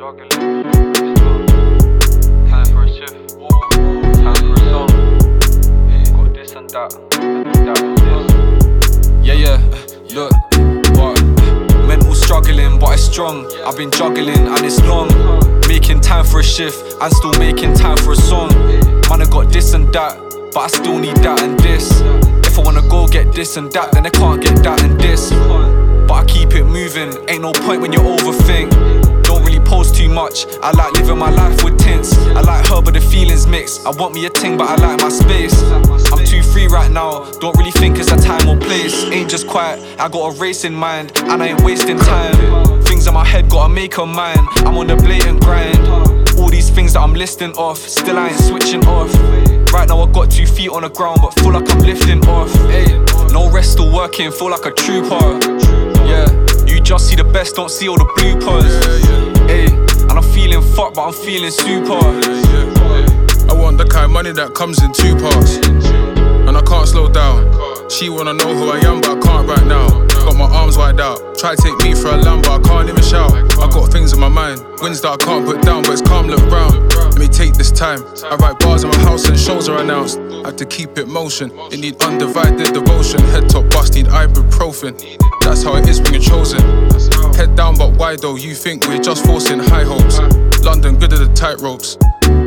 juggling, time for a shift, time for a song. Got this and that, that and this. Yeah, look, what? Mental struggling, but it's strong. I've been juggling and it's long. Making time for a shift and still making time for a song. Man, I got this and that, but I still need that and this. If I wanna go get this and that, then I can't get that and this. But I keep it moving, ain't no point when you overthink. Don't really post too much, I like living my life with tints. I like her but the feelings mixed. I want me a ting but I like my space. I'm too free right now, don't really think it's a time or place. Ain't just quiet, I got a race in mind, and I ain't wasting time. Things in my head gotta make her mine, I'm on the blatant grind. All these things that I'm listing off, still I ain't switching off. Right now I got 2 feet on the ground but feel like I'm lifting off. Ay, no rest, still working, feel like a trooper. Yeah, you just see the best, don't see all the bloopers. Ay, and I'm feeling fucked but I'm feeling super. I want the kind of money that comes in 2 parts, and I can't slow down. She wanna know who I am but I can't right now. Got my arms wide out, try to take me for a lamb but I can't even shout. I got things in my mind, wins that I can't put down but it's calm, look round. Let me take this time, I write bars in my house and shows are announced. I have to keep it motion, it need undivided devotion. Head top bust, need ibuprofen, that's how it is when you're chosen. Head down but why though, you think we're just forcing high hopes. London good at the tightropes.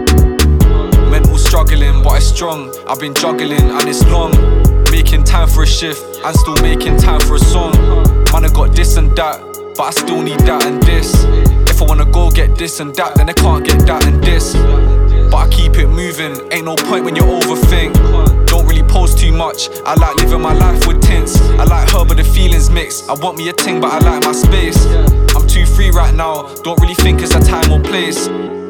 Mental struggling but it's strong, I've been juggling and it's long. Making time for a shift and still making time for a song. Man, I got this and that, but I still need that and this. If I wanna go get this and that, then I can't get that and this. But I keep it moving, ain't no point when you overthink. Don't really post too much, I like living my life with tints. I like her but the feelings mixed. I want me a ting but I like my space. I'm too free right now, don't really think it's a time or place.